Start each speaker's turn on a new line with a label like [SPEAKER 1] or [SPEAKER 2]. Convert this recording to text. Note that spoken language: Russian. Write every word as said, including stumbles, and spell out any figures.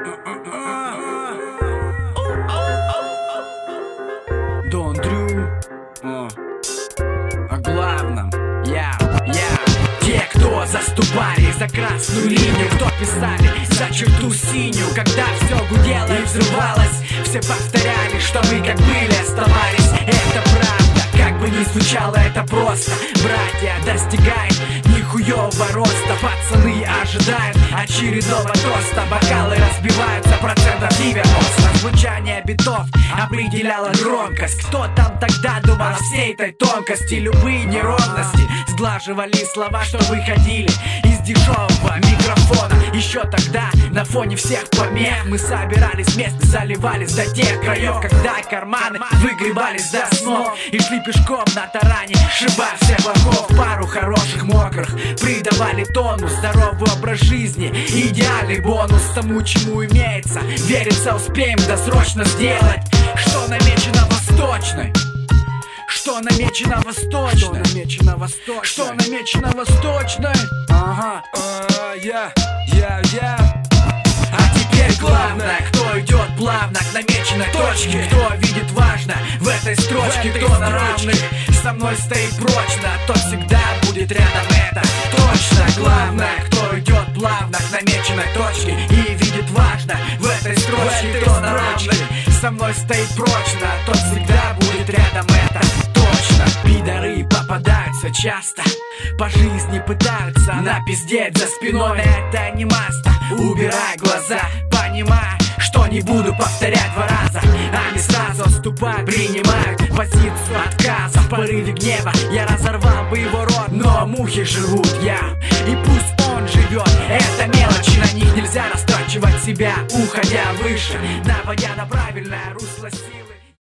[SPEAKER 1] Дон Дрю. О главном. Я, я. Те, кто заступали за красную линию, кто писали за черту синюю, когда все гудело и взрывалось, все повторяли, что мы как были, оставались. Это правда, как бы ни звучало, это просто. Братья достигают нихуевого роста, пацаны ожидают очередного тоста, бокалы разбиваются процентов девяносто. Звучание битов определяло громкость. Кто там тогда думал о всей этой тонкости? Любые неровности сглаживали слова, что выходили из дешевого микрофона. Еще тогда на фоне всех помех мы собирались вместе, заливались до тех краев, когда карманы выгребались до снов и шли пешком на таране, шибая всех врагов. Пару хороших мокрых придавали тонус, здоровый образ жизни, идеальный бонус тому, чему имеется. Верится, успеем досрочно сделать, что намечено восточной. Что намечено восточной? Что намечено восточной? Что намечено восточной? Ага, я, я, я. А теперь главное, кто идет плавно к намеченной точке, кто видит важно в этой строчке, кто на равных со мной стоит прочно, тот всегда будет рядом, это точно. Главное, кто идет плавно к намеченной точке и видит важно в этой строчке, кто на равных со мной стоит прочно, тот всегда будет рядом, это точно. Пидоры попадаются часто, по жизни пытаются напиздеть за спиной, это не маста. Убирай глаза, понимая, что не буду повторять два раза. Они сразу отступают, принимают позицию отказа. В порыве гнева я разорвал бы его рот, но мухи живут, я, и пусть он живет. Это мелочи, на них нельзя растрачивать себя, уходя выше, наводя на правильное русло силы.